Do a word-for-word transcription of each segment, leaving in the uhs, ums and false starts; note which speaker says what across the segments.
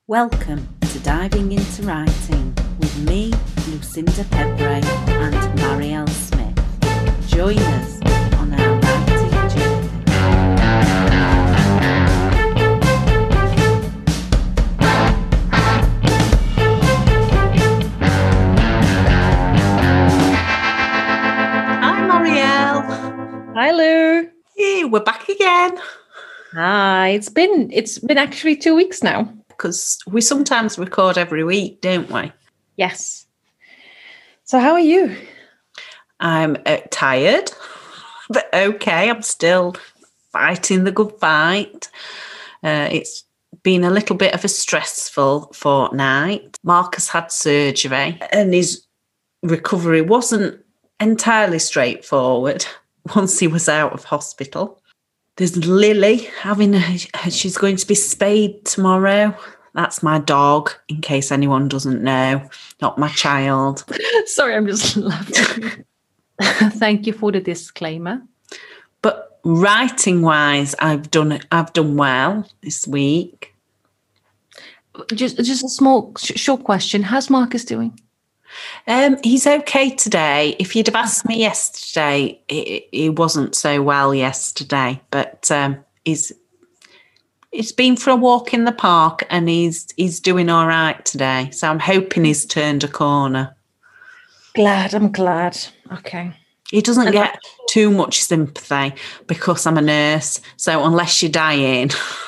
Speaker 1: Welcome to Diving Into Writing with me, Lucinda Pebre, and Marielle Smith. Join us on our writing journey.
Speaker 2: Hi Marielle.
Speaker 3: Hi Lou.
Speaker 2: Hey, we're back again.
Speaker 3: Hi. It's been it's been actually two weeks now.
Speaker 2: Because we sometimes record every week, don't we?
Speaker 3: Yes. So how are you?
Speaker 2: I'm uh, tired, but okay. I'm still fighting the good fight. Uh, it's been a little bit of a stressful fortnight. Marcus had surgery and his recovery wasn't entirely straightforward once he was out of hospital. There's Lily having a, she's going to be spayed tomorrow. That's my dog, in case anyone doesn't know, not my child.
Speaker 3: Sorry, I'm just laughing. Thank you for the disclaimer.
Speaker 2: But writing-wise, I've done I've done well this week.
Speaker 3: Just just a small short question. How's Marcus doing?
Speaker 2: Um, he's okay today. If you'd have asked me yesterday, he, he wasn't so well yesterday, but um, he's he's been for a walk in the park and he's he's doing all right today. So I'm hoping he's turned a corner.
Speaker 3: Glad, I'm glad. Okay.
Speaker 2: He doesn't
Speaker 3: And
Speaker 2: get
Speaker 3: that-
Speaker 2: too much sympathy because I'm a nurse. So unless you're dying,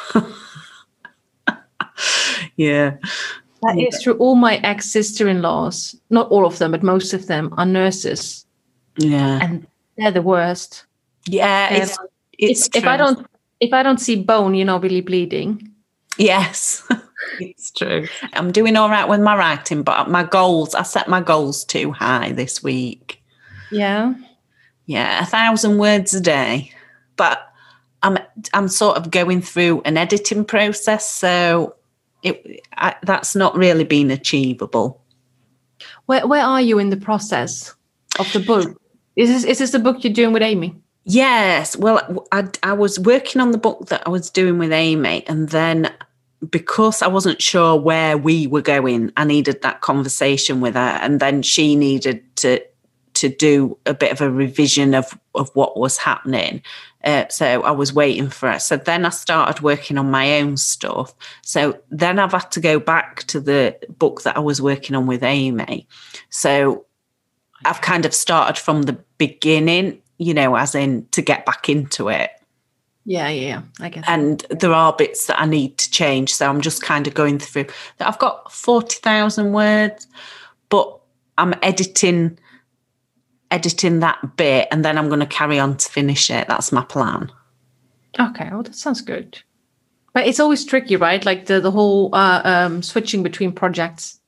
Speaker 2: yeah.
Speaker 3: That is true. All my ex-sister-in-laws, not all of them, but most of them are nurses.
Speaker 2: Yeah.
Speaker 3: And they're the worst.
Speaker 2: Yeah, it's,
Speaker 3: Um,
Speaker 2: it's
Speaker 3: if, if
Speaker 2: true.
Speaker 3: I don't if I don't see bone, you know, really bleeding.
Speaker 2: Yes, it's true. I'm doing all right with my writing, but my goals, I set my goals too high this week.
Speaker 3: Yeah.
Speaker 2: Yeah, a thousand words a day. But I'm I'm sort of going through an editing process, so it I, that's not really been achievable.
Speaker 3: Where where are you in the process of the book? Is this is this the book you're doing with Amy?
Speaker 2: Yes, well, I, I was working on the book that I was doing with Amy, and then because I wasn't sure where we were going, I needed that conversation with her, and then she needed to to do a bit of a revision of, of what was happening. Uh, so I was waiting for her. So then I started working on my own stuff. So then I've had to go back to the book that I was working on with Amy. So I've kind of started from the beginning, you know, as in to get back into it.
Speaker 3: Yeah, yeah, yeah. I guess.
Speaker 2: And there are bits that I need to change. So I'm just kind of going through. I've got forty thousand words, but I'm editing editing that bit and then I'm going to carry on to finish it. That's my plan.
Speaker 3: Okay, well, that sounds good. But it's always tricky, right? Like the, the whole uh, um, switching between projects.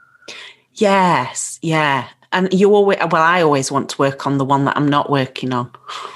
Speaker 2: Yes, yeah. And you always, well, I always want to work on the one that I'm not working on.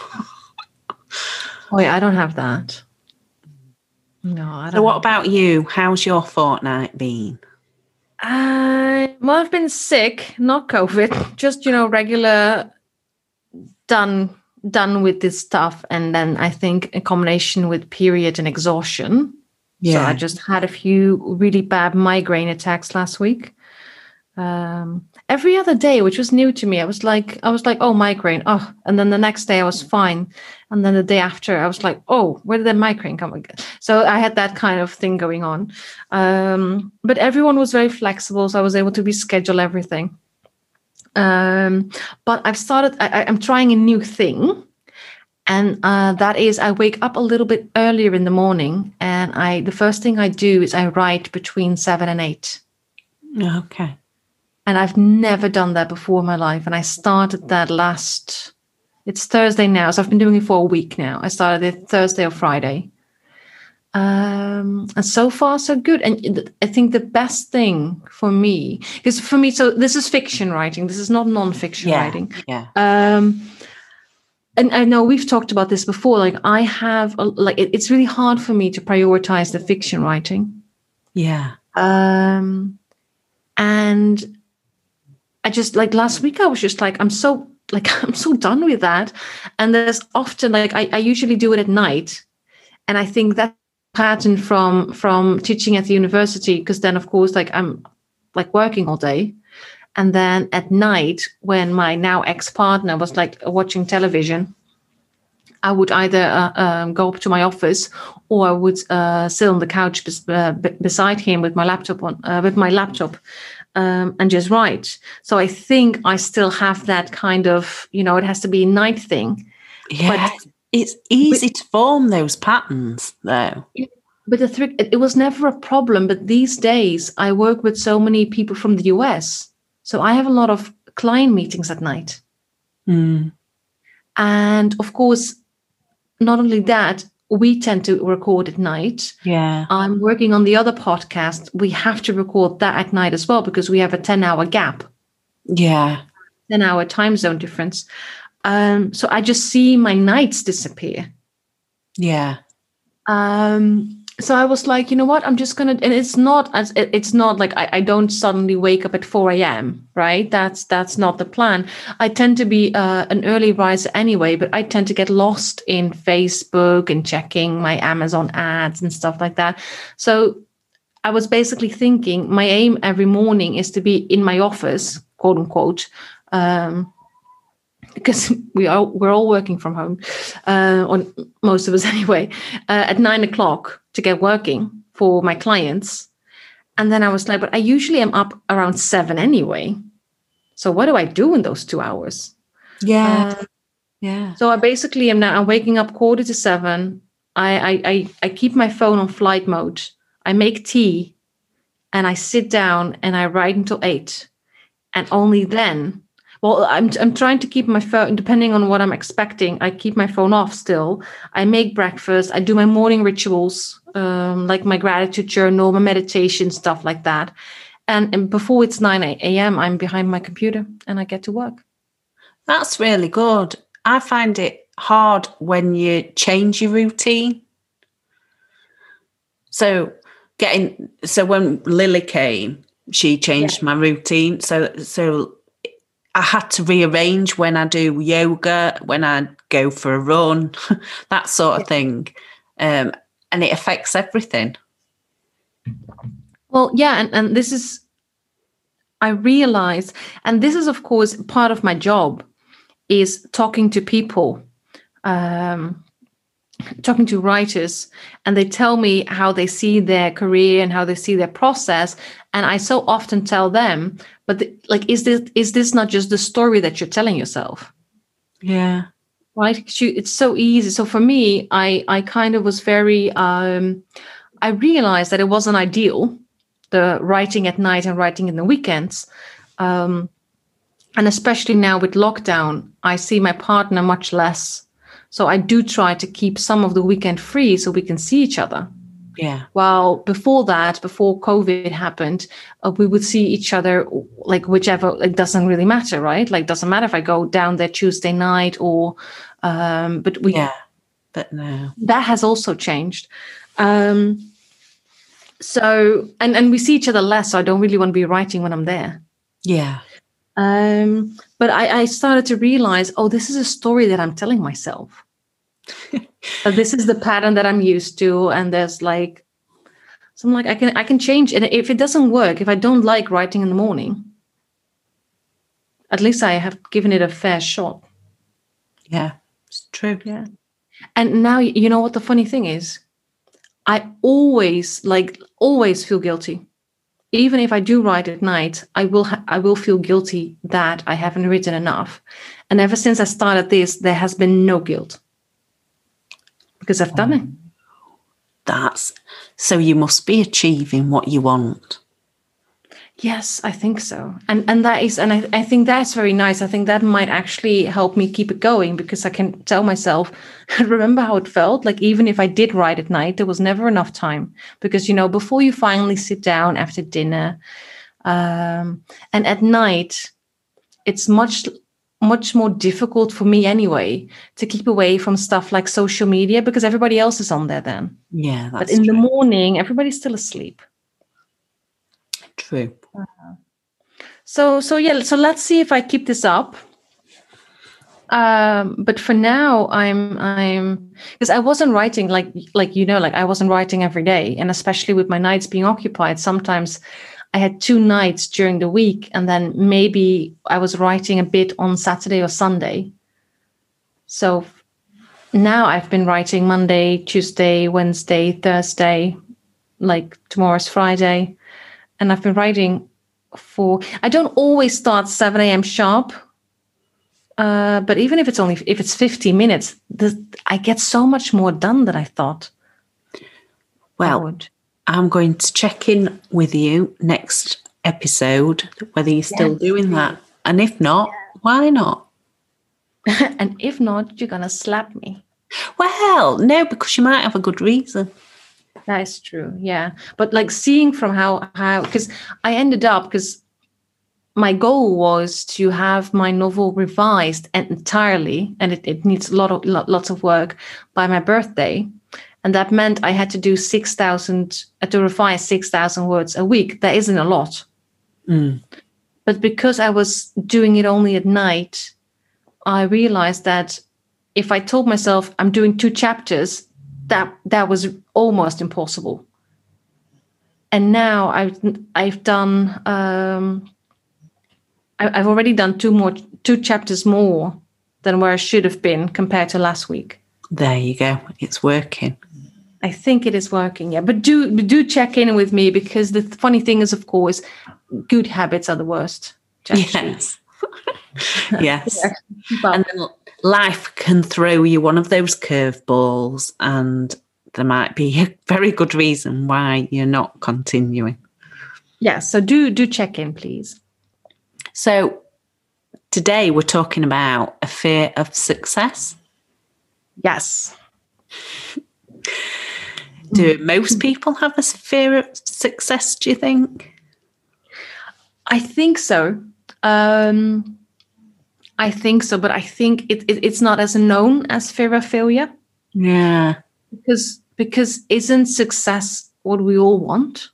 Speaker 3: Oh, yeah, I don't have that. No, I don't.
Speaker 2: So what
Speaker 3: have
Speaker 2: about you? How's your fortnight been?
Speaker 3: Uh, well, I've been sick, not COVID, just, you know, regular done done with this stuff. And then I think a combination with period and exhaustion.
Speaker 2: Yeah.
Speaker 3: So I just had a few really bad migraine attacks last week. Um, every other day, which was new to me, I was like, I was like, oh, migraine. Oh, and then the next day I was fine. And then the day after I was like, oh, where did the migraine come again? So I had that kind of thing going on. Um, but everyone was very flexible. So I was able to reschedule everything. Um, but I've started, I, I'm trying a new thing. And uh, that is I wake up a little bit earlier in the morning. And I, the first thing I do is I write between seven and eight.
Speaker 2: Okay.
Speaker 3: And I've never done that before in my life. And I started that last, it's Thursday now. So I've been doing it for a week now. I started it Thursday or Friday. Um, and so far, so good. And I think the best thing for me, because for me, so this is fiction writing. This is not nonfiction
Speaker 2: Yeah,
Speaker 3: writing.
Speaker 2: yeah.
Speaker 3: Um, and I know we've talked about this before. Like I have, a, like it, it's really hard for me to prioritize the fiction writing.
Speaker 2: Yeah.
Speaker 3: Um, and I just like last week, I was just like, I'm so like, I'm so done with that. And there's often like, I, I usually do it at night. And I think that pattern from from teaching at the university, because then of course like I'm like working all day, and then at night when my now ex-partner was like watching television, I would either uh, um, go up to my office, or I would uh, sit on the couch bes- uh, b- beside him with my laptop on uh, with my laptop um, and just write. So I think I still have that kind of, you know, it has to be a night thing.
Speaker 2: Yeah, but it's easy but, to form those patterns, though.
Speaker 3: But the trick, it, it was never a problem. But these days, I work with so many people from the U S, so I have a lot of client meetings at night.
Speaker 2: Mm.
Speaker 3: And of course, not only that, we tend to record at night.
Speaker 2: Yeah.
Speaker 3: I'm working on the other podcast. We have to record that at night as well, because we have a ten hour gap.
Speaker 2: Yeah.
Speaker 3: ten hour time zone difference. Um, so I just see my nights disappear.
Speaker 2: Yeah.
Speaker 3: Um, so I was like, you know what, I'm just going to, and it's not as it's not like I, I don't suddenly wake up at four a.m. right? That's, that's not the plan. I tend to be uh, an early riser anyway, but I tend to get lost in Facebook and checking my Amazon ads and stuff like that. So I was basically thinking my aim every morning is to be in my office, quote unquote, um, because we are we're all working from home, uh, or most of us anyway, uh, at nine o'clock to get working for my clients. And then I was like, but I usually am up around seven anyway. So what do I do in those two hours?
Speaker 2: Yeah.
Speaker 3: Uh,
Speaker 2: yeah.
Speaker 3: So I basically am now I'm waking up quarter to seven. I, I I I keep my phone on flight mode. I make tea and I sit down and I write until eight. And only then, well, I'm I'm trying to keep my phone, depending on what I'm expecting, I keep my phone off still. I make breakfast. I do my morning rituals, um, like my gratitude journal, my meditation, stuff like that. And, and before it's nine a.m., I'm behind my computer and I get to work.
Speaker 2: That's really good. I find it hard when you change your routine. So getting so when Lily came, she changed yeah. my routine. So so I had to rearrange when I do yoga, when I go for a run, that sort of yeah. thing. Um, and it affects everything.
Speaker 3: Well, yeah, and, and this is, I realize, and this is, of course, part of my job, is talking to people, um, talking to writers, and they tell me how they see their career and how they see their process. And I so often tell them, but the, like, is this is this not just the story that you're telling yourself?
Speaker 2: Yeah.
Speaker 3: Right. It's so easy. So for me, I, I kind of was very, um, I realized that it wasn't ideal, the writing at night and writing in the weekends. Um, and especially now with lockdown, I see my partner much less. So I do try to keep some of the weekend free so we can see each other.
Speaker 2: Yeah.
Speaker 3: Well, before that, before COVID happened, uh, we would see each other like whichever, it doesn't really matter, right? Like, doesn't matter if I go down there Tuesday night or, um, but we,
Speaker 2: yeah, but no.
Speaker 3: That has also changed. Um, so, and, and we see each other less, so I don't really want to be writing when I'm there.
Speaker 2: Yeah.
Speaker 3: Um, but I, I started to realize, oh, this is a story that I'm telling myself. But this is the pattern that I'm used to, and there's like, so I'm like, I can I can change, and if it doesn't work, if I don't like writing in the morning, at least I have given it a fair shot.
Speaker 2: Yeah, it's true.
Speaker 3: Yeah, and now you know what the funny thing is, I always like always feel guilty, even if I do write at night. I will ha- I will feel guilty that I haven't written enough, and ever since I started this, there has been no guilt. Because I've done it.
Speaker 2: That's so you must be achieving what you want.
Speaker 3: Yes, I think so. And and that is, and I, I think that's very nice. I think that might actually help me keep it going, because I can tell myself, remember how it felt? Like, even if I did write at night, there was never enough time. Because, you know, before you finally sit down after dinner, um, and at night, it's much much more difficult for me anyway to keep away from stuff like social media, because everybody else is on there then.
Speaker 2: Yeah, that's
Speaker 3: But in
Speaker 2: true.
Speaker 3: the morning, everybody's still asleep.
Speaker 2: True.
Speaker 3: Uh, so, so yeah, so let's see if I keep this up. Um, but for now, I'm I'm because I wasn't writing like like you know like I wasn't writing every day, and especially with my nights being occupied, sometimes I had two nights during the week, and then maybe I was writing a bit on Saturday or Sunday. So now I've been writing Monday, Tuesday, Wednesday, Thursday, like tomorrow's Friday, and I've been writing for. I don't always start seven a.m. sharp. Uh, but even if it's only if it's fifty minutes, the, I get so much more done than I thought.
Speaker 2: Well,
Speaker 3: I would.
Speaker 2: I'm going to check in with you next episode whether you're still
Speaker 3: Yes.
Speaker 2: doing that, and if not, why not?
Speaker 3: And if not, you're gonna slap me.
Speaker 2: Well, no, because you might have a good reason.
Speaker 3: That is true. Yeah, but like seeing from how how because I ended up because. My goal was to have my novel revised entirely, and it, it needs a lot of lot, lots of work by my birthday, and that meant I had to do six thousand uh, to revise six thousand words a week. That isn't a lot,
Speaker 2: Mm.
Speaker 3: but because I was doing it only at night, I realized that if I told myself I'm doing two chapters, that that was almost impossible. And now I've I've done. Um, I've already done two more, two chapters more than where I should have been compared to last week.
Speaker 2: There you go. It's working.
Speaker 3: I think it is working, yeah. But do do check in with me, because the funny thing is, of course, good habits are the worst. to actually-
Speaker 2: Yes. Yes.
Speaker 3: to actually keep up.
Speaker 2: And then life can throw you one of those curveballs, and there might be a very good reason why you're not continuing.
Speaker 3: Yeah, so do do check in, please.
Speaker 2: So today we're talking about a fear of success.
Speaker 3: Yes.
Speaker 2: Do most people have a fear of success, do you think?
Speaker 3: I think so. Um, I think so, but I think it, it it's not as known as fear of failure.
Speaker 2: Yeah.
Speaker 3: Because because isn't success what we all want?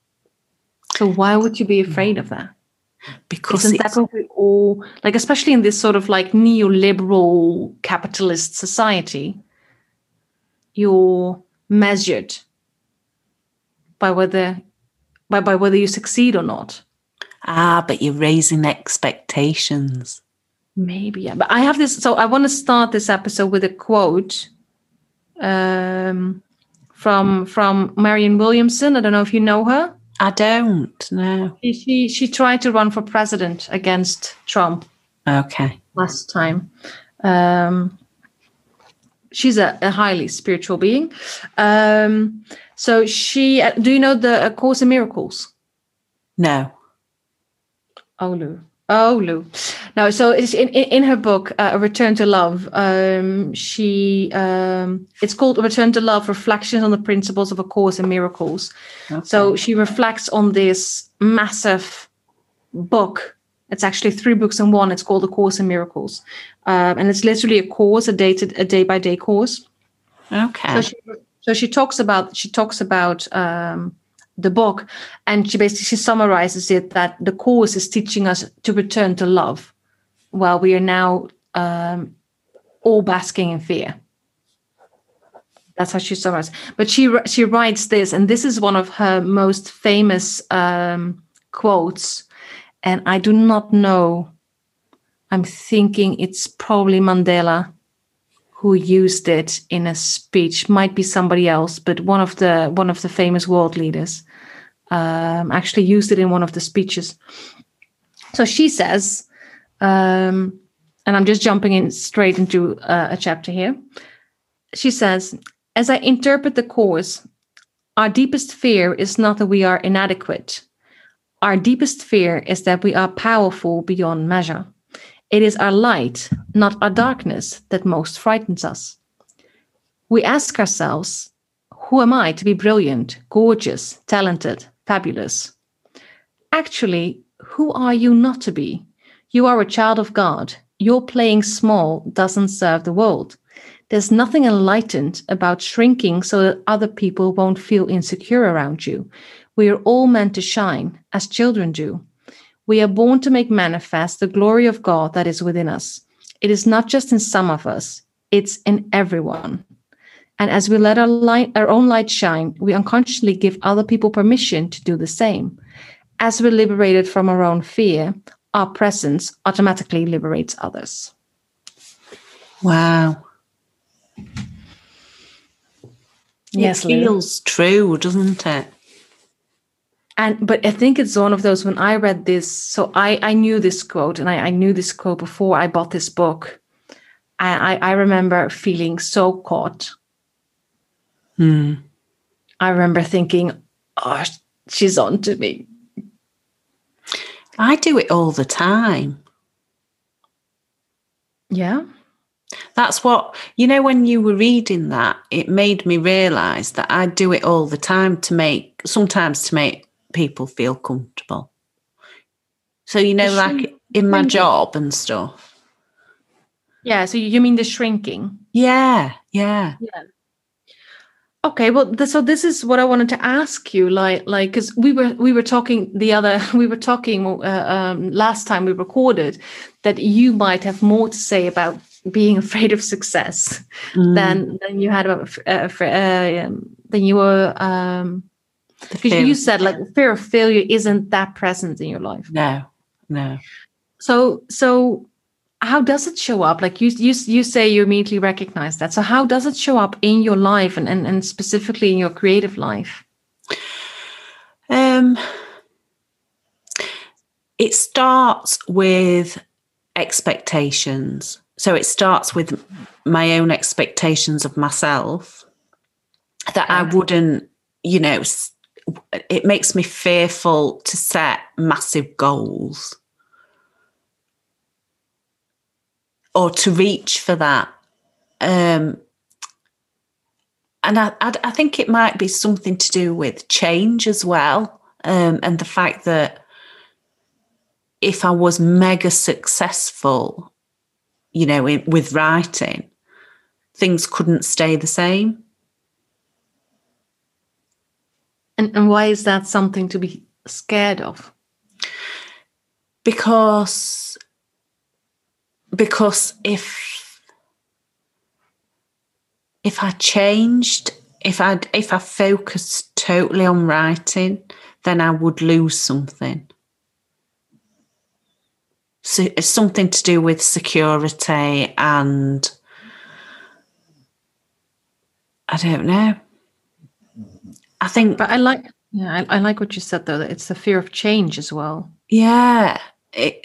Speaker 3: So why would you be afraid of that?
Speaker 2: Because
Speaker 3: Isn't
Speaker 2: it's,
Speaker 3: that what we all like, especially in this sort of like neoliberal capitalist society? You're measured by whether by, by whether you succeed or not.
Speaker 2: ah, but you're raising expectations.
Speaker 3: Maybe, yeah. But I have this, so I want to start this episode with a quote um, from from Marianne Williamson. I don't know if you know her.
Speaker 2: I don't know.
Speaker 3: She, she she tried to run for president against Trump
Speaker 2: Okay.
Speaker 3: last time. Um, she's a, a highly spiritual being. Um, so she, uh, do you know the uh, Course in Miracles?
Speaker 2: No.
Speaker 3: Oh, Lou. Oh, Lou. No, so it's in, in, in her book, uh, A Return to Love, um, she, um, it's called A Return to Love, Reflections on the Principles of A Course in Miracles.
Speaker 2: Okay.
Speaker 3: So she reflects on this massive book. It's actually three books in one. It's called A Course in Miracles. Um, and it's literally a course, a day to, a day by day course.
Speaker 2: Okay.
Speaker 3: So she, so she talks about, she talks about, um, the book, and she basically she summarizes it that the course is teaching us to return to love while we are now um, all basking in fear. That's how she summarizes. But she she writes this, and this is one of her most famous um, quotes. And I do not know. I'm thinking it's probably Mandela who used it in a speech. Might be somebody else, but one of the one of the famous world leaders um, actually used it in one of the speeches. So she says, um, and I'm just jumping in straight into uh, a chapter here. She says, as I interpret the course, our deepest fear is not that we are inadequate. Our deepest fear is that we are powerful beyond measure. It is our light, not our darkness, that most frightens us. We ask ourselves, who am I to be brilliant, gorgeous, talented, fabulous? Actually, who are you not to be? You are a child of God. Your playing small doesn't serve the world. There's nothing enlightened about shrinking so that other people won't feel insecure around you. We are all meant to shine, as children do. We are born to make manifest the glory of God that is within us. It is not just in some of us, it's in everyone. And as we let our light, our own light shine, we unconsciously give other people permission to do the same. As we're liberated from our own fear, our presence automatically liberates others.
Speaker 2: Wow.
Speaker 3: Yes,
Speaker 2: it feels Lou. True, doesn't it?
Speaker 3: And but I think it's one of those, when I read this, so I, I knew this quote, and I, I knew this quote before I bought this book. I, I remember feeling so caught.
Speaker 2: Hmm.
Speaker 3: I remember thinking, oh, she's on to me.
Speaker 2: I do it all the time.
Speaker 3: Yeah.
Speaker 2: That's what, you know, when you were reading that, it made me realise that I do it all the time to make, sometimes to make people feel comfortable. So, you know, like in my job and stuff.
Speaker 3: Yeah, so you mean the shrinking?
Speaker 2: Yeah, yeah.
Speaker 3: Yeah. Okay, well, th- so this is what I wanted to ask you, like, like, because we were we were talking the other, we were talking uh, um, last time we recorded that you might have more to say about being afraid of success mm. than than you had about uh, uh, um, than you were. Um, because you said like fear of failure isn't that present in your life.
Speaker 2: No, no.
Speaker 3: So so. How does it show up? Like you, you, you say you immediately recognize that. So how does it show up in your life and, and, and specifically in your creative life?
Speaker 2: Um, it starts with expectations. So it starts with my own expectations of myself that I wouldn't, you know, it makes me fearful to set massive goals. Or to reach for that. Um, and I, I, I think it might be something to do with change as well. Um, and the fact that if I was mega successful, you know, in, with writing, things couldn't stay the same.
Speaker 3: And, and why is that something to be scared of?
Speaker 2: Because... Because if if I changed, if I if I focused totally on writing, then I would lose something. So it's something to do with security and I don't know. I think,
Speaker 3: but I like, yeah, I, I like what you said though. That it's the fear of change as well.
Speaker 2: Yeah. It,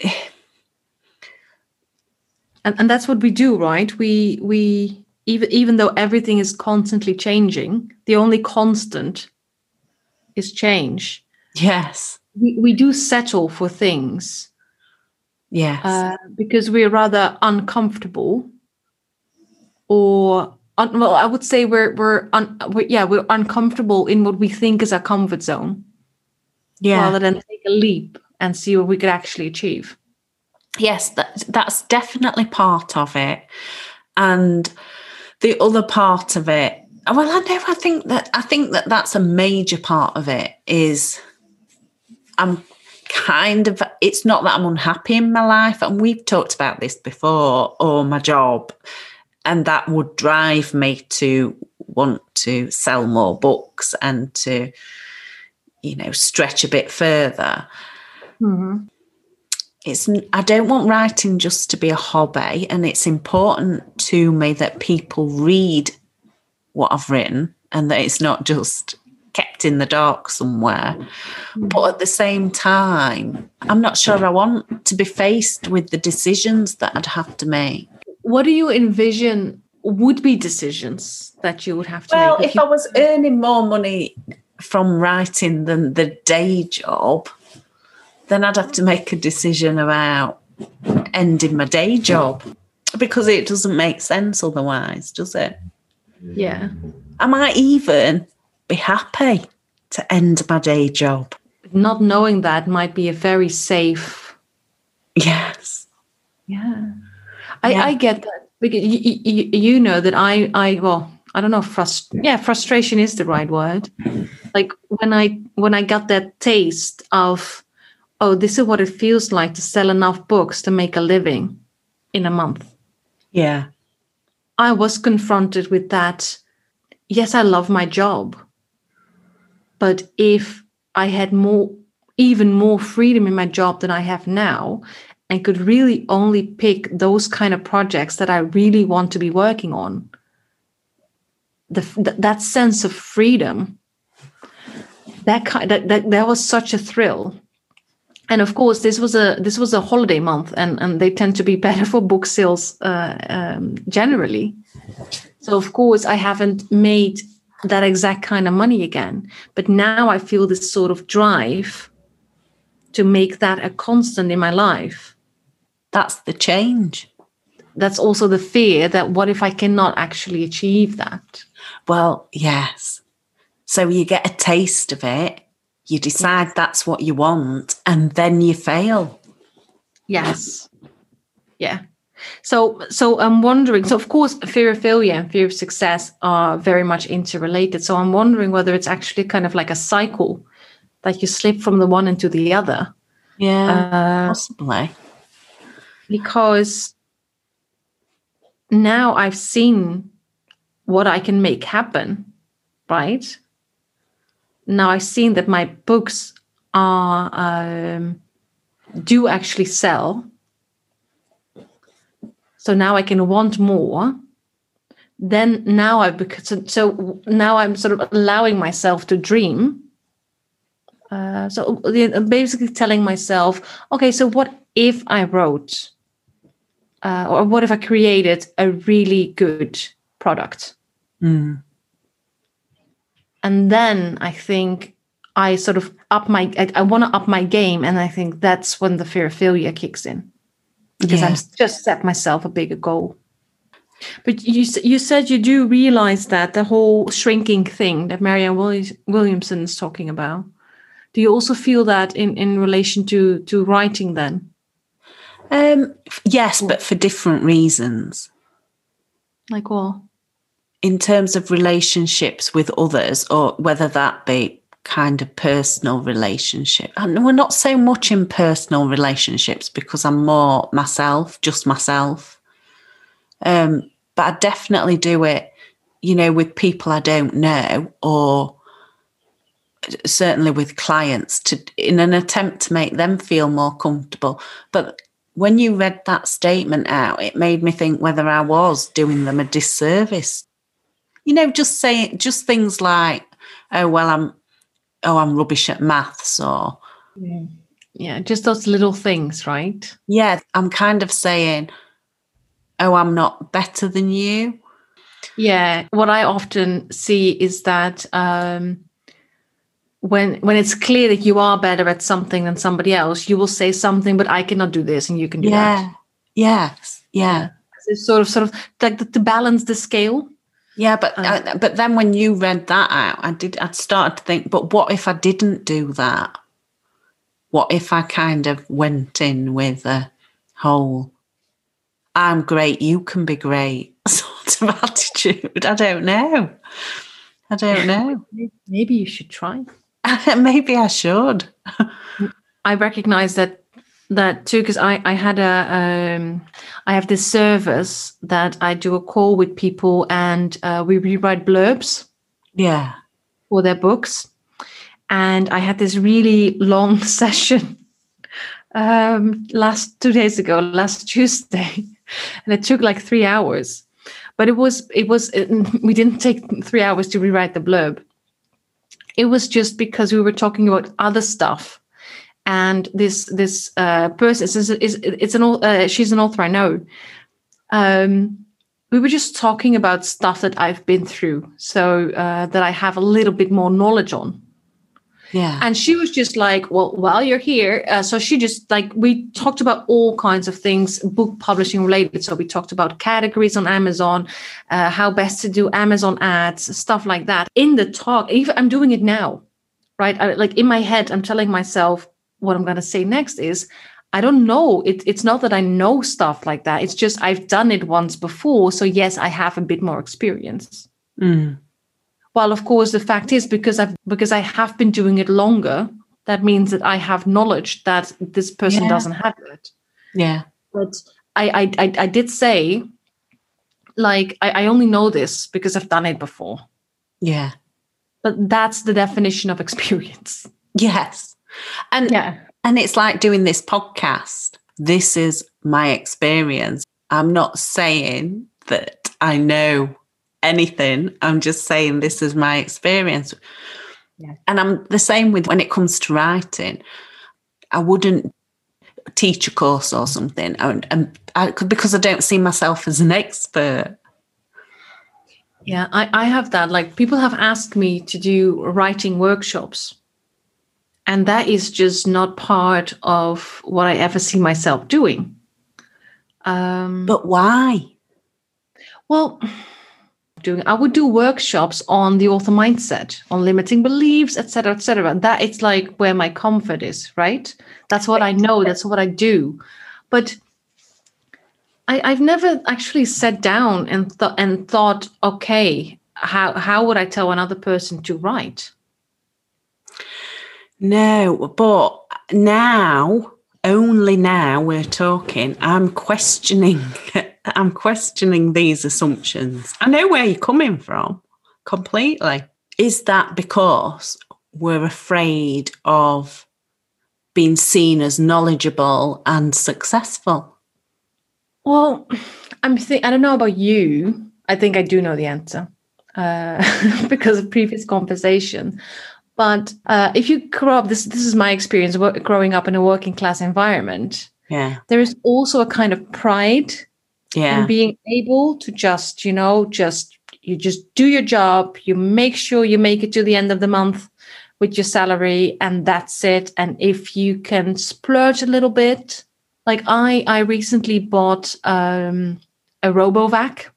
Speaker 3: And, and that's what we do, right? We we even even though everything is constantly changing, the only constant is change.
Speaker 2: Yes.
Speaker 3: We we do settle for things.
Speaker 2: Yes.
Speaker 3: Uh, because we're rather uncomfortable, or un, well, I would say we're we're, un, we're yeah we're uncomfortable in what we think is our comfort zone.
Speaker 2: Yeah.
Speaker 3: Rather than take a leap and see what we could actually achieve.
Speaker 2: Yes, that, that's definitely part of it. And the other part of it, well, I know, I think that, I think that that's a major part of it is I'm kind of, it's not that I'm unhappy in my life. And we've talked about this before, or my job. And that would drive me to want to sell more books and to, you know, stretch a bit further.
Speaker 3: Mm-hmm.
Speaker 2: It's, I don't want writing just to be a hobby, and it's important to me that people read what I've written and that it's not just kept in the dark somewhere. Mm. But at the same time, I'm not sure I want to be faced with the decisions that I'd have to make.
Speaker 3: What do you envision would be decisions that you would have to
Speaker 2: well,
Speaker 3: make?
Speaker 2: Well, if you- I was earning more money from writing than the day job, then I'd have to make a decision about ending my day job, because it doesn't make sense otherwise, does it?
Speaker 3: Yeah.
Speaker 2: I might even be happy to end my day job.
Speaker 3: Not knowing that might be a very safe.
Speaker 2: Yes.
Speaker 3: Yeah. I,
Speaker 2: yeah.
Speaker 3: I get that. Because you, you, you know that I, I, well, I don't know, frust- yeah, frustration is the right word. Like when I, when I got that taste of, oh, this is what it feels like to sell enough books to make a living in a month.
Speaker 2: Yeah.
Speaker 3: I was confronted with that. Yes, I love my job. But if I had more, even more freedom in my job than I have now, and could really only pick those kind of projects that I really want to be working on, the, th- that sense of freedom, that, kind, that that that was such a thrill. And of course, this was a this was a holiday month, and, and they tend to be better for book sales uh, um, generally. So of course, I haven't made that exact kind of money again. But now I feel this sort of drive to make that a constant in my life.
Speaker 2: That's the change.
Speaker 3: That's also the fear that what if I cannot actually achieve that?
Speaker 2: Well, yes. So you get a taste of it, you decide that's what you want, and then you fail.
Speaker 3: Yes. Yeah. So, so I'm wondering, so of course, fear of failure and fear of success are very much interrelated. So I'm wondering whether it's actually kind of like a cycle that you slip from the one into the other.
Speaker 2: Yeah,
Speaker 3: uh,
Speaker 2: possibly.
Speaker 3: Because now I've seen what I can make happen, right? Now I've seen that my books are um, do actually sell. So now I can want more. Then now I've because so now I'm sort of allowing myself to dream. Uh, so basically telling myself, okay, so what if I wrote, uh, or what if I created a really good product?
Speaker 2: Mm.
Speaker 3: And then I think I sort of up my, I, I want to up my game. And I think that's when the fear of failure kicks in. Because
Speaker 2: Yeah.
Speaker 3: I'm just set myself a bigger goal. But you you said you do realize that the whole shrinking thing that Marianne Williamson is talking about. Do you also feel that in, in relation to, to writing then?
Speaker 2: Um, yes, but for different reasons.
Speaker 3: Like what?
Speaker 2: In terms of relationships with others, or whether that be kind of personal relationship. And we're not so much in personal relationships because I'm more myself, just myself. Um, but I definitely do it, you know, with people I don't know, or certainly with clients, to in an attempt to make them feel more comfortable. But when you read that statement out, it made me think whether I was doing them a disservice. You know, just saying, just things like, oh, well, I'm, oh, I'm rubbish at maths, or...
Speaker 3: Yeah. yeah, just those little things, right?
Speaker 2: Yeah, I'm kind of saying, oh, I'm not better than you.
Speaker 3: Yeah, what I often see is that um, when when it's clear that you are better at something than somebody else, you will say something, but I cannot do this and you can do
Speaker 2: yeah.
Speaker 3: that.
Speaker 2: Yes, yeah.
Speaker 3: yeah. It's sort of, sort of like the, to balance the scale.
Speaker 2: Yeah, but uh, I, but then when you read that out, I did. I started to think, but what if I didn't do that? What if I kind of went in with a whole, I'm great, you can be great sort of attitude? I don't know. I don't know.
Speaker 3: Maybe you should try.
Speaker 2: Maybe I should.
Speaker 3: I recognize that that too, because I, I had a um, I have this service that I do a call with people, and uh, we rewrite blurbs.
Speaker 2: Yeah.
Speaker 3: For their books. And I had this really long session um, last two days ago, last Tuesday, and it took like three hours. But it was it was it, we didn't take three hours to rewrite the blurb. It was just because we were talking about other stuff. And this this uh, person is, is it's an uh, she's an author I know. Um, we were just talking about stuff that I've been through, so uh, that I have a little bit more knowledge on.
Speaker 2: Yeah.
Speaker 3: And she was just like, well, while you're here, uh, so she just like we talked about all kinds of things, book publishing related. So we talked about categories on Amazon, uh, how best to do Amazon ads, stuff like that. In the talk, even I'm doing it now, right? I, like in my head, I'm telling myself, what I'm going to say next is, I don't know. It, it's not that I know stuff like that. It's just I've done it once before. So yes, I have a bit more experience.
Speaker 2: Mm.
Speaker 3: Well, of course, the fact is because I've because I have been doing it longer, that means that I have knowledge that this person
Speaker 2: yeah.
Speaker 3: doesn't have it.
Speaker 2: Yeah.
Speaker 3: But I, I I I did say like I, I only know this because I've done it before.
Speaker 2: Yeah.
Speaker 3: But that's the definition of experience.
Speaker 2: Yes. And
Speaker 3: yeah.
Speaker 2: And it's like doing this podcast. This is my experience. I'm not saying that I know anything. I'm just saying this is my experience.
Speaker 3: Yeah.
Speaker 2: And I'm the same with when it comes to writing. I wouldn't teach a course or something, and, and I, because I don't see myself as an expert.
Speaker 3: Yeah, I, I have that. Like, people have asked me to do writing workshops. And that is just not part of what I ever see myself doing. Um,
Speaker 2: but why?
Speaker 3: Well, doing I would do workshops on the author mindset, on limiting beliefs, et cetera, et cetera. That it's like where my comfort is, right? That's what I know. That's what I do. But I, I've never actually sat down and th- and thought, okay, how how would I tell another person to write?
Speaker 2: No, but now, only now we're talking, I'm questioning, I'm questioning these assumptions. I know where you're coming from completely. Is that because we're afraid of being seen as knowledgeable and successful?
Speaker 3: Well, I'm think I don't know about you. I think I do know the answer uh, because of previous conversation. But uh, if you grow up, this this is my experience growing up in a working class environment.
Speaker 2: Yeah,
Speaker 3: there is also a kind of pride
Speaker 2: yeah.
Speaker 3: in being able to just, you know, just you just do your job. You make sure you make it to the end of the month with your salary, and that's it. And if you can splurge a little bit, like I, I recently bought um, a RoboVac,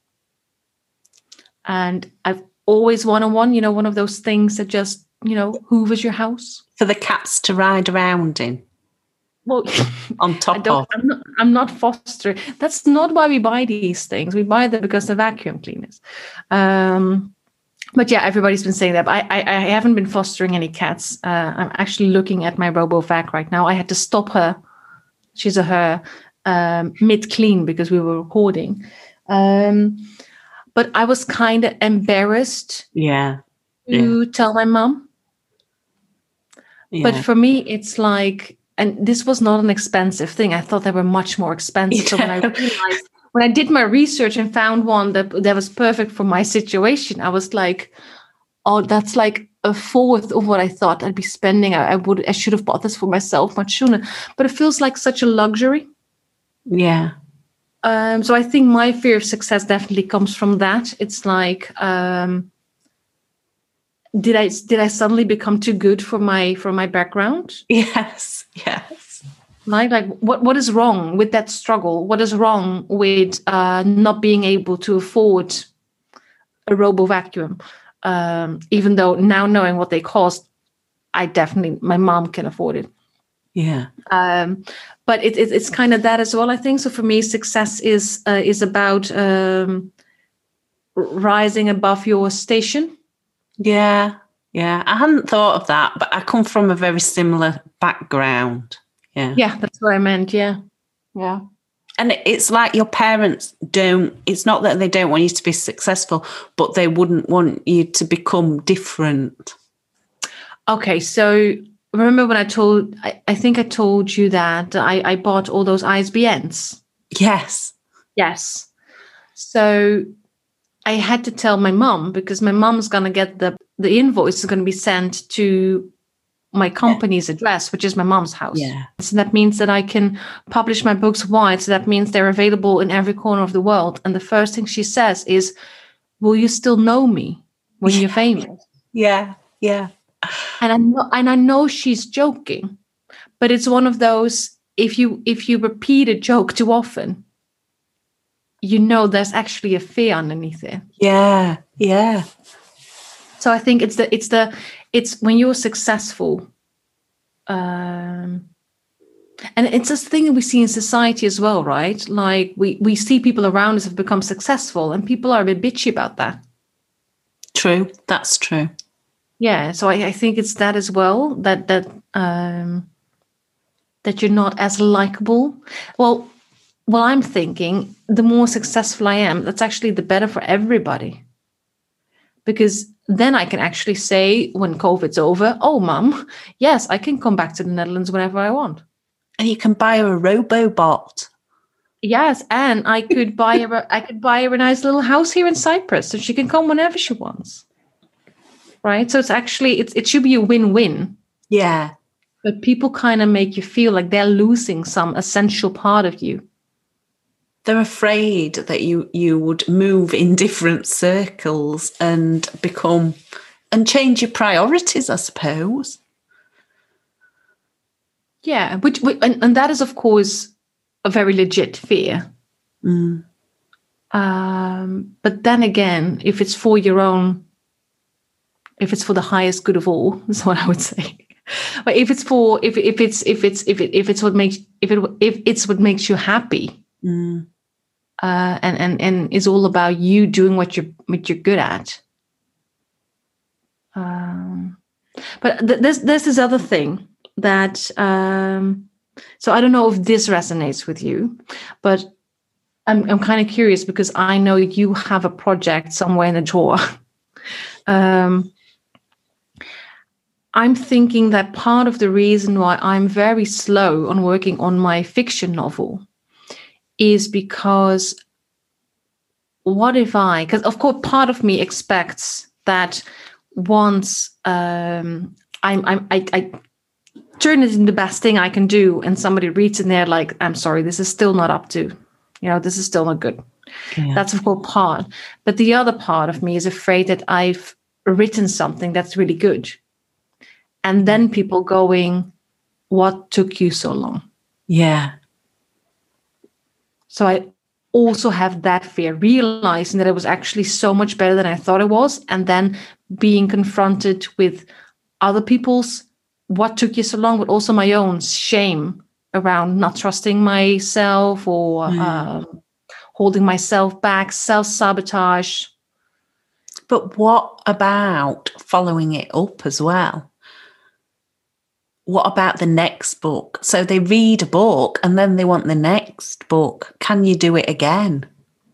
Speaker 3: and I've always wanted one. You know, one of those things that just, you know, hoovers your house
Speaker 2: for the cats to ride around in.
Speaker 3: Well,
Speaker 2: on top
Speaker 3: I don't,
Speaker 2: of.
Speaker 3: I'm not, I'm not fostering. That's not why we buy these things. We buy them because they're vacuum cleaners. Um, but yeah, everybody's been saying that. But I, I, I haven't been fostering any cats. Uh, I'm actually looking at my RoboVac right now. I had to stop her. She's a her um, mid-clean because we were recording. Um, but I was kind of embarrassed.
Speaker 2: Yeah.
Speaker 3: To
Speaker 2: yeah.
Speaker 3: tell my mom.
Speaker 2: Yeah.
Speaker 3: But for me, it's like, and this was not an expensive thing. I thought they were much more expensive. Yeah. So when I realized, when I did my research and found one that, that was perfect for my situation, I was like, oh, that's like a fourth of what I thought I'd be spending. I, I would, I should have bought this for myself much sooner. But it feels like such a luxury.
Speaker 2: Yeah.
Speaker 3: Um, so I think my fear of success definitely comes from that. It's like, um, Did I did I suddenly become too good for my for my background?
Speaker 2: Yes, yes.
Speaker 3: Like like what what is wrong with that struggle? What is wrong with uh, not being able to afford a RoboVacuum? Um, even though now knowing what they cost, I definitely my mom can afford it.
Speaker 2: Yeah.
Speaker 3: Um, but it, it it's kind of that as well. I think so. For me, success is uh, is about um, rising above your station.
Speaker 2: Yeah, yeah. I hadn't thought of that, but I come from a very similar background. Yeah.
Speaker 3: Yeah, that's what I meant. Yeah. Yeah.
Speaker 2: And it's like your parents don't, it's not that they don't want you to be successful, but they wouldn't want you to become different.
Speaker 3: Okay. So remember when I told, I, I think I told you that I, I bought all those I S B Ns.
Speaker 2: Yes.
Speaker 3: Yes. So I had to tell my mom because my mom's going to get the, the invoice is going to be sent to my company's yeah. address, which is my mom's house.
Speaker 2: Yeah.
Speaker 3: So that means that I can publish my books wide. So that means they're available in every corner of the world. And the first thing she says is, will you still know me when you're famous?
Speaker 2: Yeah. Yeah.
Speaker 3: And I know, and I know she's joking, but it's one of those, if you, if you repeat a joke too often, you know, there's actually a fear underneath it.
Speaker 2: Yeah. Yeah.
Speaker 3: So I think it's the, it's the, it's when you're successful. Um, and it's this thing we see in society as well, right? Like we, we see people around us have become successful and people are a bit bitchy about that.
Speaker 2: True. That's true.
Speaker 3: Yeah. So I, I think it's that as well, that, that, um, that you're not as likable. Well, well, I'm thinking the more successful I am, that's actually the better for everybody. Because then I can actually say when COVID's over, oh, mum, yes, I can come back to the Netherlands whenever I want.
Speaker 2: And you can buy her a Robobot.
Speaker 3: Yes, and I could buy her, I could buy her a nice little house here in Cyprus, so she can come whenever she wants. Right? So it's actually, it's, it should be a win-win.
Speaker 2: Yeah.
Speaker 3: But people kind of make you feel like they're losing some essential part of you.
Speaker 2: They're afraid that you you would move in different circles and become and change your priorities, I suppose.
Speaker 3: Yeah, which and, and that is, of course, a very legit fear.
Speaker 2: Mm.
Speaker 3: Um, but then again, if it's for your own, if it's for the highest good of all, is what I would say. But if it's for if if it's if it's if it if it's what makes if it if it's what makes you happy.
Speaker 2: Mm.
Speaker 3: Uh, and and and is all about you doing what you're what you're good at. Um, but th- there's there's this other thing that um, so I don't know if this resonates with you, but I'm I'm kind of curious because I know you have a project somewhere in the drawer. um, I'm thinking that part of the reason why I'm very slow on working on my fiction novel is because what if I, because of course part of me expects that once um, I'm, I'm, I, I turn it into the best thing I can do and somebody reads in there like, I'm sorry, this is still not up to, you know, this is still not good. Yeah. That's of course part. But the other part of me is afraid that I've written something that's really good. And then people going, what took you so long?
Speaker 2: Yeah.
Speaker 3: So I also have that fear, realizing that it was actually so much better than I thought it was. And then being confronted with other people's, what took you so long, but also my own shame around not trusting myself or mm. um, holding myself back, self-sabotage.
Speaker 2: But what about following it up as well? What about the next book? So they read a book and then they want the next book. Can you do it again?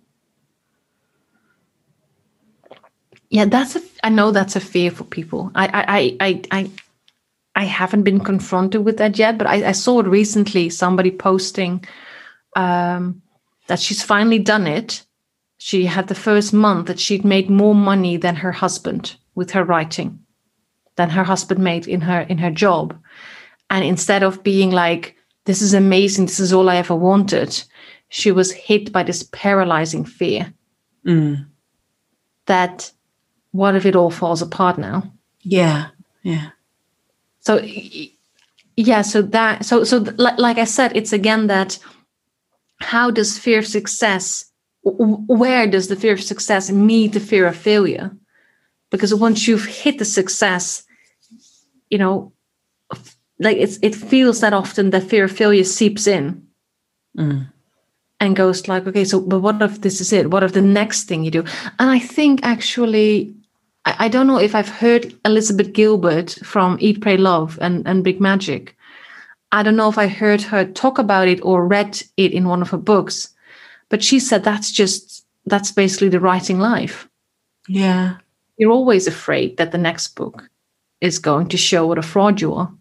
Speaker 3: Yeah, that's a, I know that's a fear for people. I I I I I haven't been confronted with that yet, but I, I saw it recently, somebody posting um, that she's finally done it. She had the first month that she'd made more money than her husband with her writing, than her husband made in her in her job. And instead of being like, this is amazing, this is all I ever wanted, she was hit by this paralyzing fear.
Speaker 2: Mm.
Speaker 3: That what if it all falls apart now?
Speaker 2: Yeah, yeah.
Speaker 3: So, yeah, so that, so, so like, like I said, it's again that how does fear of success, where does the fear of success meet the fear of failure? Because once you've hit the success, you know, like it's it feels that often that fear of failure seeps in
Speaker 2: mm.
Speaker 3: and goes like, okay, so but what if this is it? What if the next thing you do? And I think actually, I, I don't know if I've heard Elizabeth Gilbert from Eat, Pray, Love and, and Big Magic. I don't know if I heard her talk about it or read it in one of her books, but she said that's just, that's basically the writing life.
Speaker 2: Yeah.
Speaker 3: You're always afraid that the next book is going to show what a fraud you are.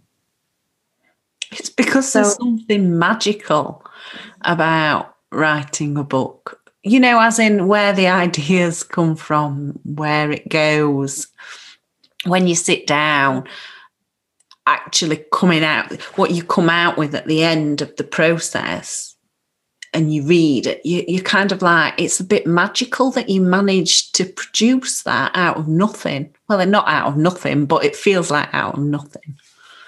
Speaker 2: It's because so, there's something magical about writing a book. You know, as in where the ideas come from, where it goes. When you sit down, actually coming out, what you come out with at the end of the process and you read it, you, you're kind of like, it's a bit magical that you managed to produce that out of nothing. Well, they're not out of nothing, but it feels like out of nothing.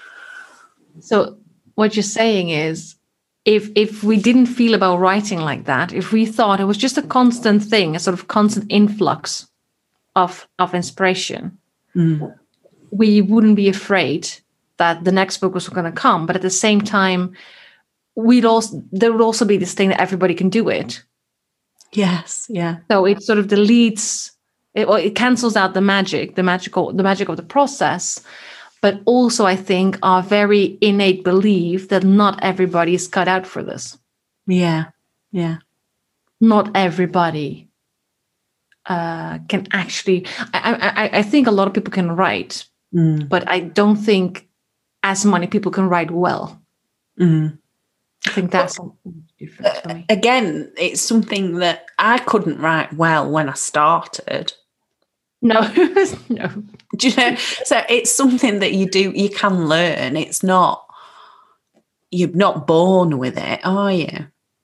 Speaker 3: So what you're saying is, if if we didn't feel about writing like that, if we thought it was just a constant thing, a sort of constant influx of, of inspiration,
Speaker 2: mm.
Speaker 3: we wouldn't be afraid that the next book was going to come. But at the same time, we'd also there would also be this thing that everybody can do it.
Speaker 2: Yes, yeah.
Speaker 3: So it sort of deletes, it, well, it cancels out the magic, the magical, the magic of the process. But also, I think, our very innate belief that not everybody is cut out for this.
Speaker 2: Yeah, Yeah.
Speaker 3: Not everybody uh, can actually. I, I, I think a lot of people can write,
Speaker 2: Mm.
Speaker 3: but I don't think as many people can write well.
Speaker 2: Mm.
Speaker 3: I think that's something different for me.
Speaker 2: Again, it's something that I couldn't write well when I started.
Speaker 3: No, no.
Speaker 2: Do you know? So it's something that you do, you can learn. It's not, you're not born with it, are you?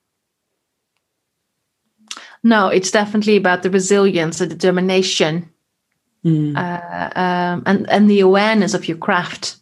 Speaker 3: No, it's definitely about the resilience, the determination,
Speaker 2: Mm.
Speaker 3: uh, um, and and the awareness of your craft.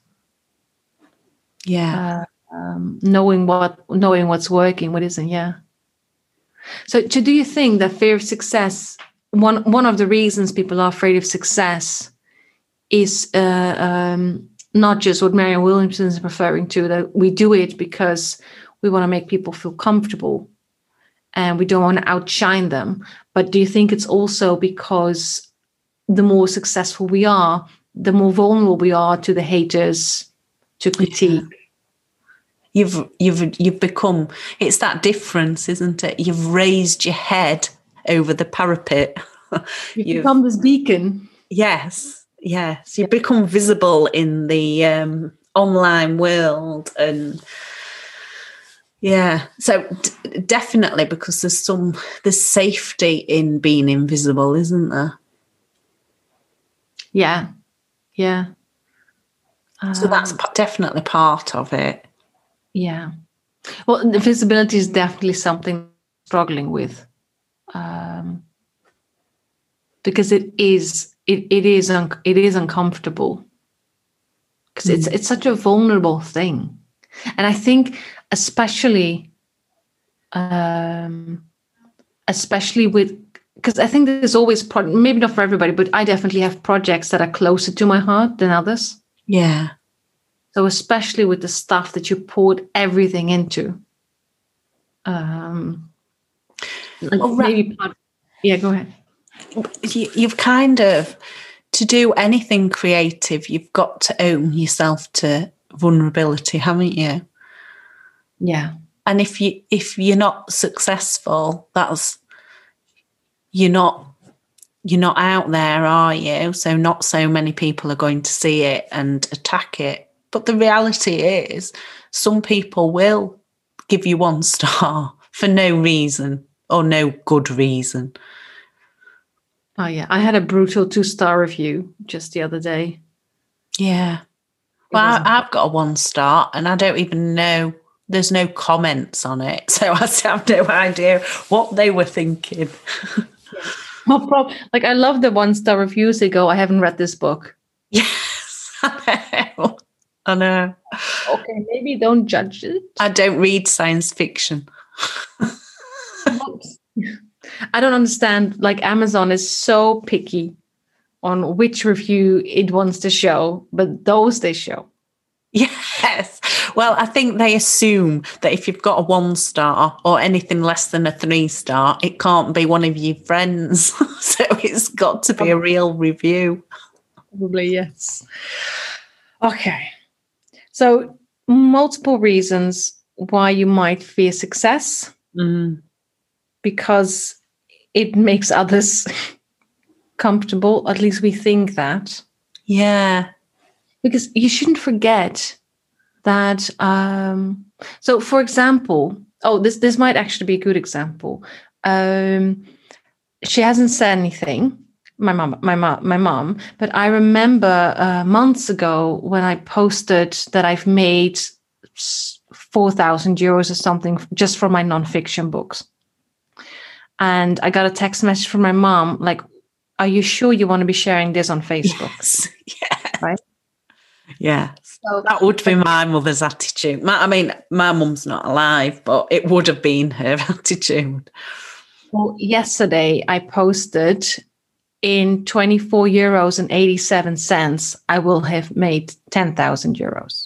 Speaker 2: Yeah.
Speaker 3: Uh, um, knowing what, knowing what's working, what isn't. Yeah. So, so do you think that fear of success? One one of the reasons people are afraid of success is uh, um, not just what Marianne Williamson is referring to, that we do it because we want to make people feel comfortable and we don't want to outshine them. But do you think it's also because the more successful we are, the more vulnerable we are to the haters, to critique?
Speaker 2: Yeah. You've you've you've become, it's that difference, isn't it? You've raised your head over the parapet.
Speaker 3: You've, you've become this beacon.
Speaker 2: Yes, yes. You become visible in the um, online world, and yeah. So d- definitely, because there's some there's safety in being invisible, isn't there?
Speaker 3: Yeah, yeah.
Speaker 2: So that's
Speaker 3: Um,
Speaker 2: p- definitely part of it.
Speaker 3: Yeah. Well, the visibility is definitely something I'm struggling with, um, because it is it it is un- it is uncomfortable, because it's it's such a vulnerable thing, and I think especially um, especially with, because I think there's always pro- maybe not for everybody, but I definitely have projects that are closer to my heart than others.
Speaker 2: Yeah.
Speaker 3: So especially with the stuff that you poured everything into, um, like
Speaker 2: Well,
Speaker 3: maybe part, yeah, go ahead.
Speaker 2: You, you've kind of, to do anything creative, you've got to own yourself to vulnerability, haven't you?
Speaker 3: Yeah.
Speaker 2: And if you if you're not successful, that's you're not you're not out there, are you? So not so many people are going to see it and attack it. But the reality is, some people will give you one star for no reason or no good reason.
Speaker 3: Oh yeah, I had a brutal two-star review just the other day.
Speaker 2: Yeah. Well, I, I've got a one star and I don't even know, there's no comments on it. So I have no idea what they were thinking.
Speaker 3: Well, prob- like I love the one-star reviews. They go, I haven't read this book.
Speaker 2: Yes, I know. I know.
Speaker 3: Okay, maybe don't judge it.
Speaker 2: I don't read science fiction.
Speaker 3: I don't understand. Like Amazon is so picky on which review it wants to show, but those they show.
Speaker 2: Yes. Well, I think they assume that if you've got a one star or anything less than a three star, it can't be one of your friends. So it's got to be a real review.
Speaker 3: Probably, yes. Okay. So multiple reasons why you might fear success.
Speaker 2: Mm.
Speaker 3: Because it makes others comfortable. At least we think that.
Speaker 2: Yeah.
Speaker 3: Because you shouldn't forget that. Um, so, for example, oh, this this might actually be a good example. Um, she hasn't said anything, my mom, my mom, my mom. But I remember uh, months ago when I posted that I've made four thousand euros or something just from my nonfiction books. And I got a text message from my mom, like, are you sure you want to be sharing this on Facebook?
Speaker 2: Yes. Yes.
Speaker 3: Right?
Speaker 2: Yeah.
Speaker 3: So
Speaker 2: that would be my mother's attitude. My, I mean, my mum's not alive, but it would have been her attitude.
Speaker 3: Well, yesterday I posted, in twenty-four euros and eighty-seven cents, I will have made ten thousand euros.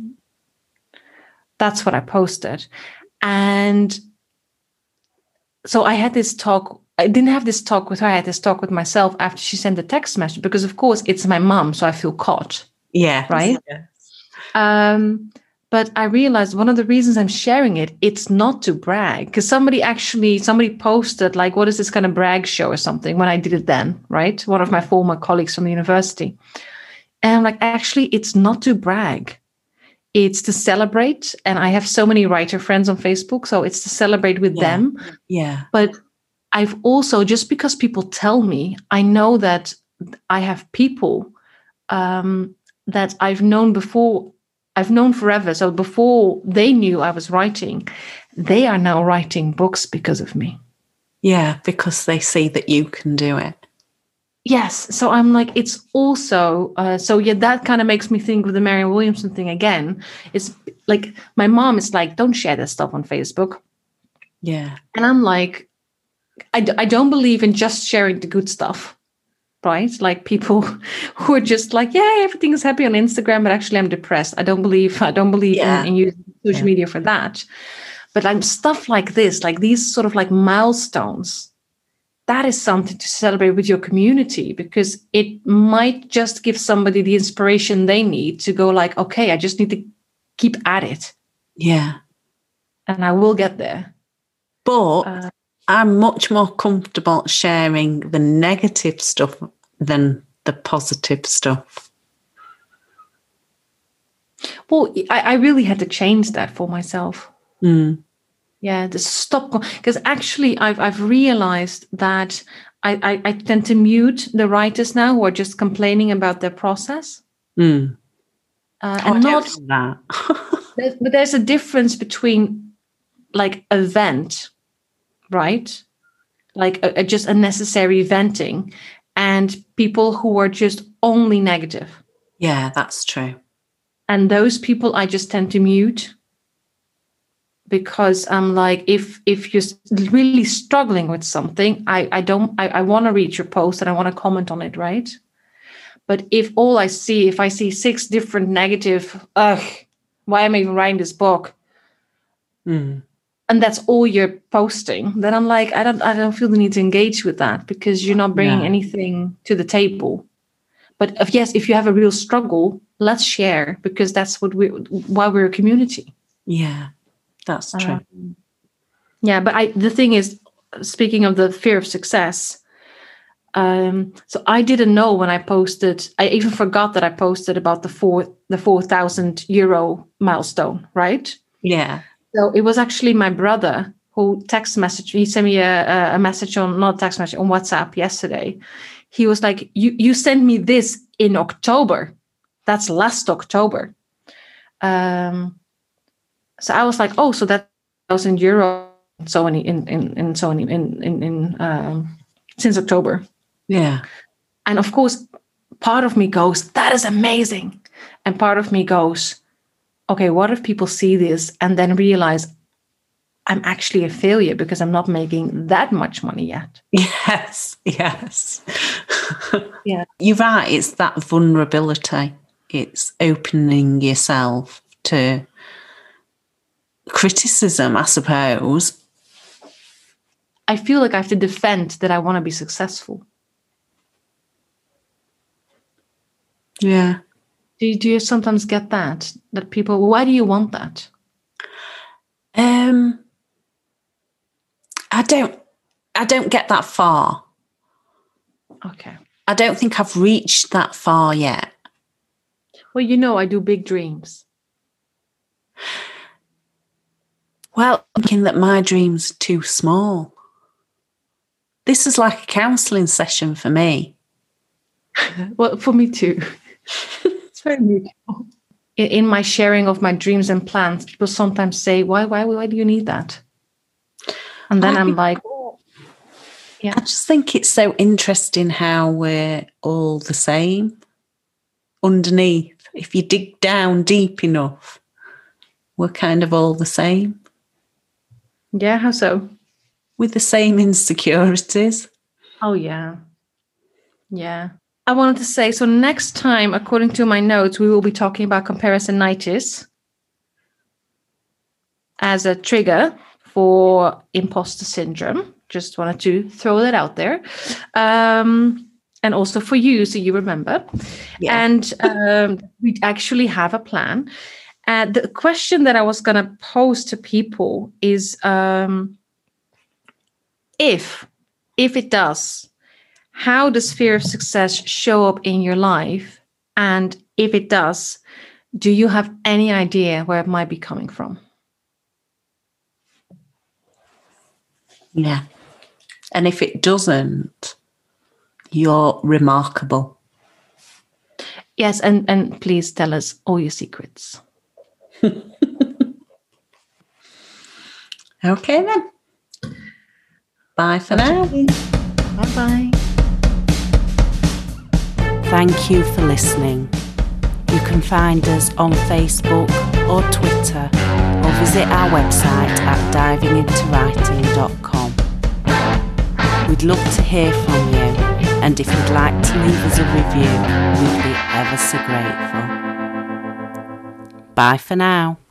Speaker 3: That's what I posted. And so I had this talk. I didn't have this talk with her. I had this talk with myself after she sent the text message, because of course it's my mom, so I feel caught.
Speaker 2: Yeah.
Speaker 3: Right.
Speaker 2: Yes.
Speaker 3: Um, but I realized one of the reasons I'm sharing it, it's not to brag. Because somebody actually, somebody posted like, what is this kind of brag show or something when I did it then, right? One of my former colleagues from the university. And I'm like, actually, it's not to brag. It's to celebrate. And I have so many writer friends on Facebook. So it's to celebrate with
Speaker 2: Yeah.
Speaker 3: them.
Speaker 2: Yeah.
Speaker 3: But I've also, just because people tell me, I know that I have people um, that I've known before, I've known forever. So before they knew I was writing, they are now writing books because of me.
Speaker 2: Yeah, because they see that you can do it.
Speaker 3: Yes. So I'm like, it's also, uh, so yeah, that kind of makes me think of the Marianne Williamson thing again. It's like, my mom is like, don't share this stuff on Facebook.
Speaker 2: Yeah.
Speaker 3: And I'm like, I, d- I don't believe in just sharing the good stuff, right? Like people who are just like, yeah, everything is happy on Instagram, but actually I'm depressed. I don't believe, I don't believe
Speaker 2: Yeah.
Speaker 3: in, in using social
Speaker 2: Yeah.
Speaker 3: media for that. But like stuff like this, like these sort of like milestones, that is something to celebrate with your community, because it might just give somebody the inspiration they need to go like, okay, I just need to keep at it.
Speaker 2: Yeah.
Speaker 3: And I will get there.
Speaker 2: But
Speaker 3: Uh,
Speaker 2: I'm much more comfortable sharing the negative stuff than the positive stuff.
Speaker 3: well, I, I really had to change that for myself.
Speaker 2: Mm.
Speaker 3: Yeah, to stop, because actually I've I've realized that I, I, I tend to mute the writers now who are just complaining about their process.
Speaker 2: Mm.
Speaker 3: Uh,
Speaker 2: Oh, I
Speaker 3: and
Speaker 2: don't
Speaker 3: not
Speaker 2: do that.
Speaker 3: there's, but there's a difference between like a vent, right? Like a, a, just a necessary venting, and people who are just only negative.
Speaker 2: Yeah, that's true.
Speaker 3: And those people I just tend to mute, because I'm like, if if you're really struggling with something, I, I don't I, I want to read your post and I want to comment on it, right? But if all I see, if I see six different negative, ugh, why am I even writing this book?
Speaker 2: Mm.
Speaker 3: And that's all you're posting, then I'm like, I don't I don't feel the need to engage with that, because you're not bringing
Speaker 2: No.
Speaker 3: anything to the table. But if, yes, if you have a real struggle, let's share, because that's what we why we're a community.
Speaker 2: Yeah, that's true.
Speaker 3: Um, yeah, but I the thing is, speaking of the fear of success, um, so I didn't know when I posted. I even forgot that I posted about the four the four thousand euro milestone, right?
Speaker 2: Yeah.
Speaker 3: So it was actually my brother who text messaged. He sent me a, a message on not a text message on WhatsApp yesterday. He was like, "You you sent me this in October. That's last October." Um, so I was like, "Oh, so that thousand euro, so many in in in so many in in, in um, since October."
Speaker 2: Yeah.
Speaker 3: And of course, part of me goes, "That is amazing," and part of me goes, "Okay, what if people see this and then realize I'm actually a failure because I'm not making that much money yet?"
Speaker 2: Yes. Yes.
Speaker 3: Yeah.
Speaker 2: You're right. It's that vulnerability. It's opening yourself to criticism, I suppose.
Speaker 3: I feel like I have to defend that I want to be successful.
Speaker 2: Yeah.
Speaker 3: Do you, do you sometimes get that? That people, why do you want that?
Speaker 2: Um, I don't. I don't get that far.
Speaker 3: Okay.
Speaker 2: I don't think I've reached that far yet.
Speaker 3: Well, you know, I do big dreams.
Speaker 2: Well, I'm thinking that my dreams are too small. This is like a counselling session for me.
Speaker 3: Well, for me too. It's very mutual. In, in my sharing of my dreams and plans, people sometimes say, why, why, why do you need that? And then
Speaker 2: I
Speaker 3: I'm
Speaker 2: think-
Speaker 3: like, oh, yeah.
Speaker 2: I just think it's so interesting how we're all the same underneath. If you dig down deep enough, we're kind of all the same,
Speaker 3: Yeah, how so?
Speaker 2: with the same insecurities.
Speaker 3: Oh, yeah. Yeah. I wanted to say, so next time, according to my notes, we will be talking about comparisonitis as a trigger for imposter syndrome. Just wanted to throw that out there. Um, and also for you, so you remember.
Speaker 2: Yeah.
Speaker 3: And um, we actually have a plan. Uh, the question that I was going to pose to people is, um, if, if it does, how does fear of success show up in your life? And if it does, do you have any idea where it might be coming from?
Speaker 2: Yeah. And if it doesn't, you're remarkable.
Speaker 3: Yes, and, and please tell us all your secrets.
Speaker 2: Okay then. Bye for now.
Speaker 3: Bye-bye.
Speaker 1: Thank you for listening. You can find us on Facebook or Twitter, or visit our website at diving into writing dot com. We'd love to hear from you, and if you'd like to leave us a review, we'd be ever so grateful. Bye for now.